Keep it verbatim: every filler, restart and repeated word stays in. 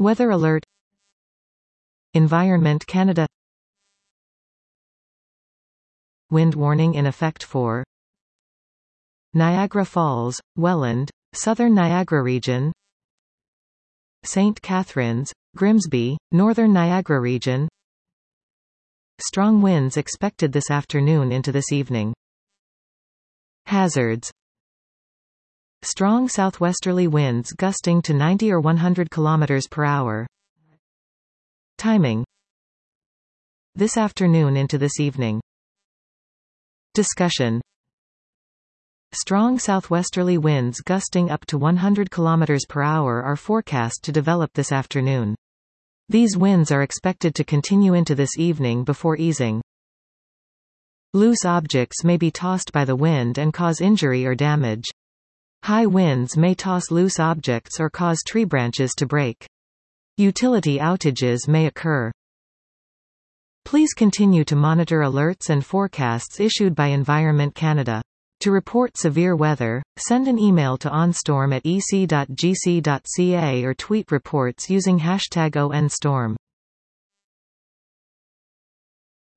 Weather alert. Environment Canada. Wind warning in effect for Niagara Falls, Welland, Southern Niagara Region, Saint Catharines, Grimsby, Northern Niagara Region. Strong winds expected this afternoon into this evening. Hazards. Strong southwesterly winds gusting to ninety or one hundred kilometers per hour. Timing. This afternoon into this evening. Discussion. Strong southwesterly winds gusting up to one hundred kilometers per hour are forecast to develop this afternoon. These winds are expected to continue into this evening before easing. Loose objects may be tossed by the wind and cause injury or damage. High winds may toss loose objects or cause tree branches to break. Utility outages may occur. Please continue to monitor alerts and forecasts issued by Environment Canada. To report severe weather, send an email to onstorm at e c dot g c dot c a or tweet reports using hashtag O N storm.